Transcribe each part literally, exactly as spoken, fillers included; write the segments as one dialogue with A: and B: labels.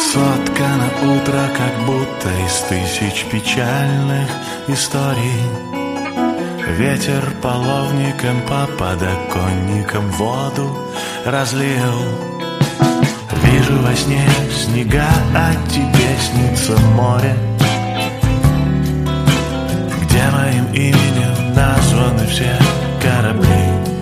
A: Соткано утро, как будто из тысяч печальных историй. Ветер половником по подоконникам воду разлил. Вижу во сне снега, а тебе снится море, где моим именем названы все корабли.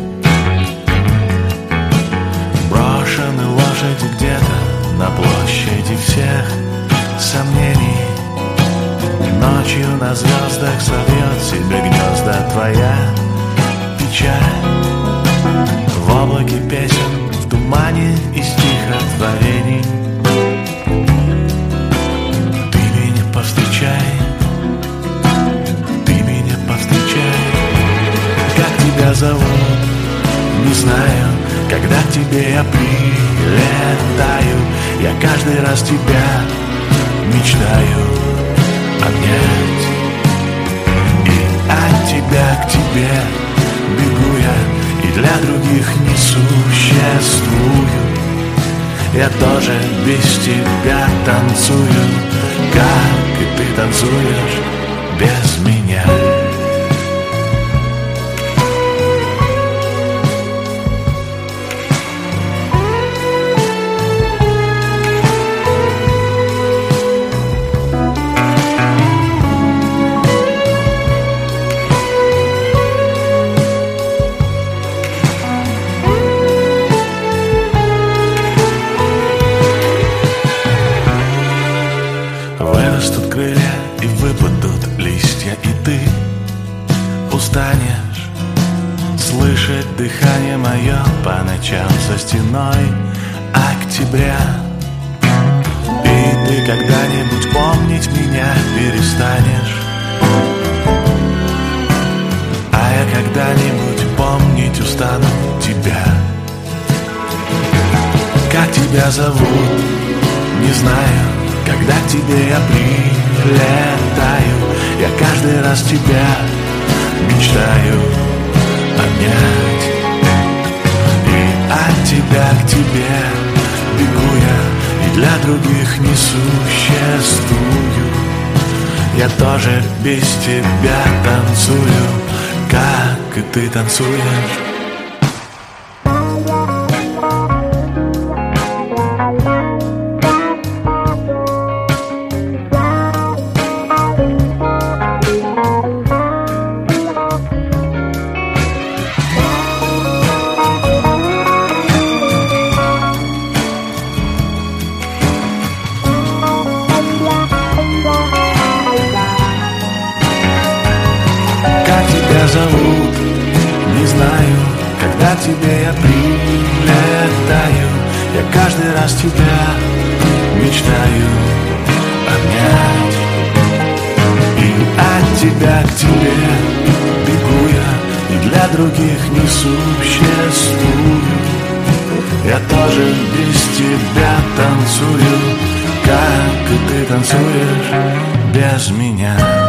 A: Брошены лошади где-то на площади всех сомнений. Ночью на звездах совьет себе гнезда твоя печаль. В облаке песен, в тумане и стихотворений. Ты меня повстречай, ты меня повстречай. Как тебя зовут, не знаю. Когда к тебе я прилетаю, я каждый раз тебя мечтаю обнять. И от тебя к тебе бегу я, и для других не существую. Я тоже без тебя танцую, как и ты танцуешь без меня. Вырастут крылья и выпадут листья, и ты устанешь слышать дыхание мое по ночам за стеной октября. И ты когда-нибудь помнить меня перестанешь, а я когда-нибудь помнить устану тебя. Как тебя зовут, не знаю. Когда к тебе я прилетаю, я каждый раз тебя мечтаю обнять. И от тебя к тебе бегу я, и для других не существую. Я тоже без тебя танцую, как и ты танцуешь. Зовут, не знаю. Когда к тебе я прилетаю, я каждый раз тебя мечтаю обнять. И от тебя к тебе бегу я, и для других не существую. Я тоже без тебя танцую, как и ты танцуешь без меня.